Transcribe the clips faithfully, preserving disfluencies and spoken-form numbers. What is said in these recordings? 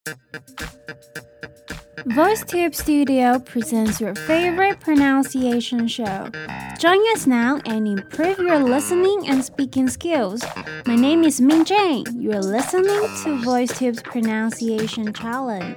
VoiceTube Studio presents your favorite pronunciation show. Join us now and improve your listening and speaking skills. My name is Min Jane. You're listening to VoiceTube's Pronunciation Challenge.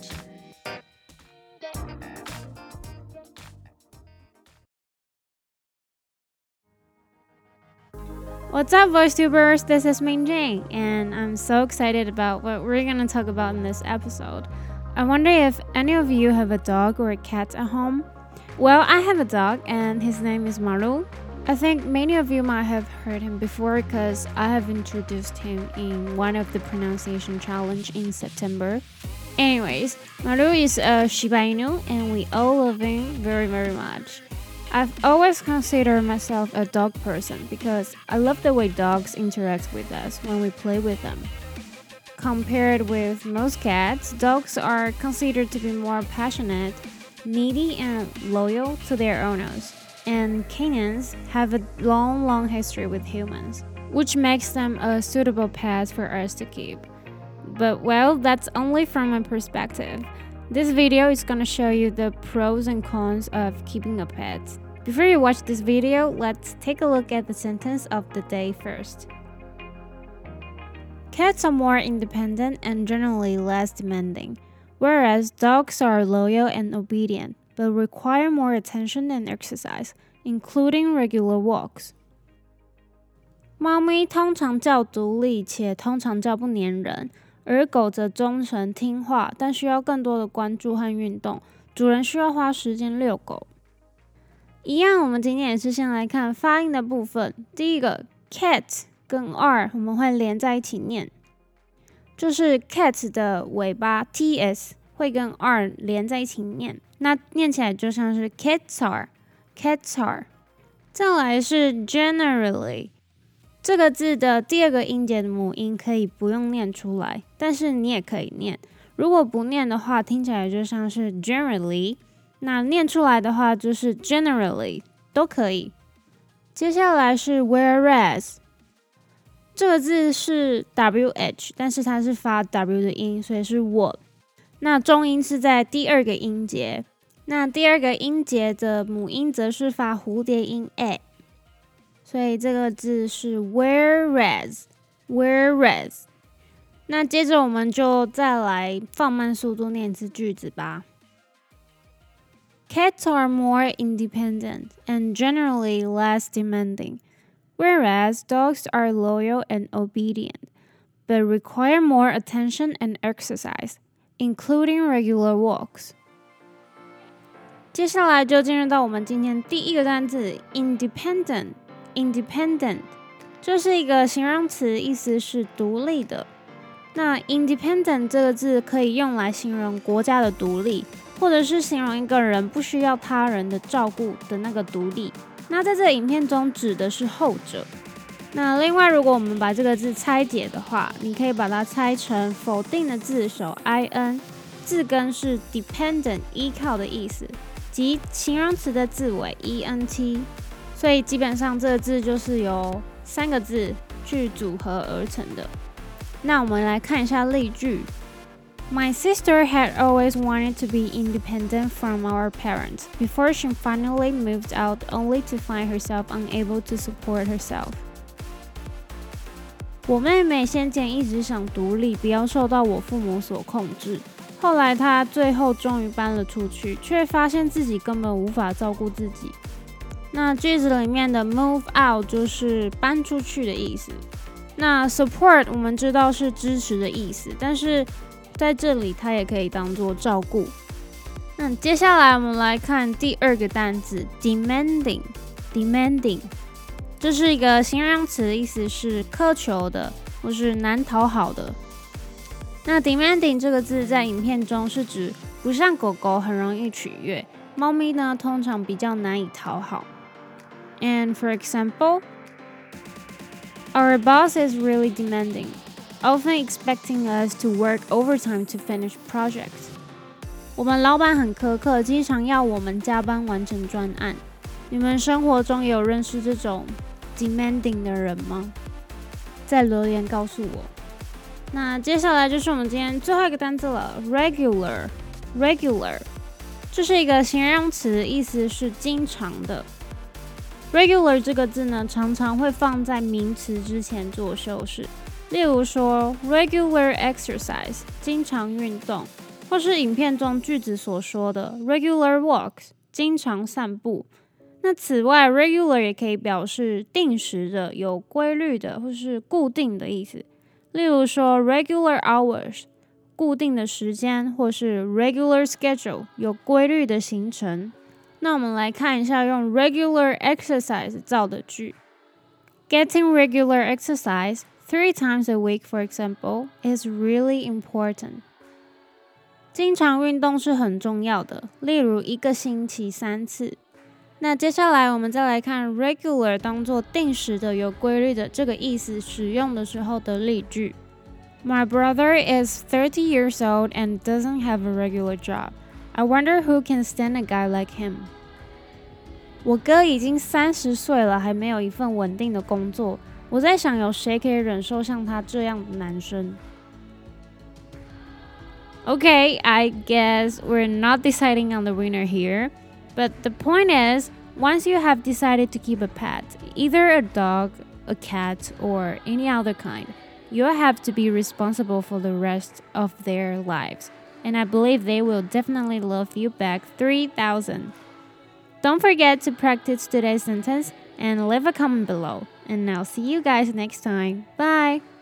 What's up, VoiceTubers? This is Min Jane, and I'm so excited about what we're going to talk about in this episode. I wonder if any of you have a dog or a cat at home. Well, I have a dog, and his name is Maru. I think many of you might have heard him before because I have introduced him in one of the pronunciation challenge in September. Anyways, Maru is a Shiba Inu, and we all love him very, very much. I've always considered myself a dog person because I love the way dogs interact with us when we play with them. Compared with most cats, dogs are considered to be more passionate, needy, and loyal to their owners. And canines have a long, long history with humans, which makes them a suitable pet for us to keep. But well, that's only from my perspective. This video is gonna show you the pros and cons of keeping a pet. Before you watch this video, let's take a look at the sentence of the day first. Cats are more independent and generally less demanding, whereas dogs are loyal and obedient, but require more attention and exercise, including regular walks. 猫咪通常较独立且通常较不粘人，而狗则忠诚听话，但需要更多的关注和运动，主人需要花时间遛狗。一样，我们今天也是先来看发音的部分。第一个 cat 跟 r 我们会连在一起念，就是 cat 的尾巴 ts 会跟 r 连在一起念，那念起来就像是 catsar catsar。再来是 generally 这个字的第二个音节的母音可以不用念出来，但是你也可以念。如果不念的话，听起来就像是 generally， 那念出来的话就是 generally， 都可以。接下来是 whereas。这个字是 wh， 但是它是发 w 的音，所以是我。那重音是在第二个音节，那第二个音节的母音则是发蝴蝶音 a， 所以这个字是 whereas whereas。那接着我们就再来放慢速度念一次句子吧。Cats are more independent and generally less demanding.Whereas dogs are loyal and obedient, but require more attention and exercise, including regular walks. 接下来就进入到我们今天第一个单字 independent. Independent 这是一个形容词，意思是独立的。那 independent 这个字可以用来形容国家的独立，或者是形容一个人不需要他人的照顾的那个独立。那在这个影片中指的是后者。那另外，如果我们把这个字拆解的话，你可以把它拆成否定的字首 in， 字根是 dependent 依靠的意思，及形容词的字尾 ent， 所以基本上这个字就是由三个字去组合而成的。那我们来看一下例句。My sister had always wanted to be independent from our parents before she finally moved out only to find herself unable to support herself. 我妹妹先前一直想独立，不要受到我父母所控制。后来她最后终于搬了出去，却发现自己根本无法照顾自己。那句子里面的 move out 就是搬出去的意思。那 support 我们知道是支持的意思，但是在这里它也可以当作照顾。那接下来我们来看第二个单字 demanding demanding 这是一个形容词，意思是苛求的或是难讨好的。那 demanding 这个字在影片中是指不像狗狗很容易取悦，猫咪呢通常比较难以讨好。And for example, our boss is really demanding, often expecting us to work overtime to finish projects. 我们老板很苛刻，经常要我们加班完成专案。你们生活中也有认识这种 demanding 的人吗？在留言告诉我。 那接下来就是我们今天最后一个单词了 regular regular 这是一个形容词，意思是经常的。 regular 这个字呢，常常会放在名词之前做修饰，例如说 regular exercise 经常运动，或是影片中句子所说的 regular walks 经常散步。那此外 regular 也可以表示定时的、有规律的或是固定的意思，例如说 regular hours 固定的时间，或是 regular schedule 有规律的行程。那我们来看一下用 regular exercise 造的句。 Getting regular exercise three times a week, for example, is really important. 经常运动是很重要的，例如一个星期三次。那接下来我们再来看 regular 当作定时的、有规律的这个意思使用的时候的例句。 My brother is thirty years old and doesn't have a regular job. I wonder who can stand a guy like him. 我哥已经三十岁了，还没有一份稳定的工作。我在想，有谁可以忍受像他这样的男生？ Okay, I guess we're not deciding on the winner here. But the point is, once you have decided to keep a pet, either a dog, a cat, or any other kind, you have to be responsible for the rest of their lives. And I believe they will definitely love you back three thousand. Don't forget to practice today's sentence and leave a comment below. And I'll see you guys next time. Bye!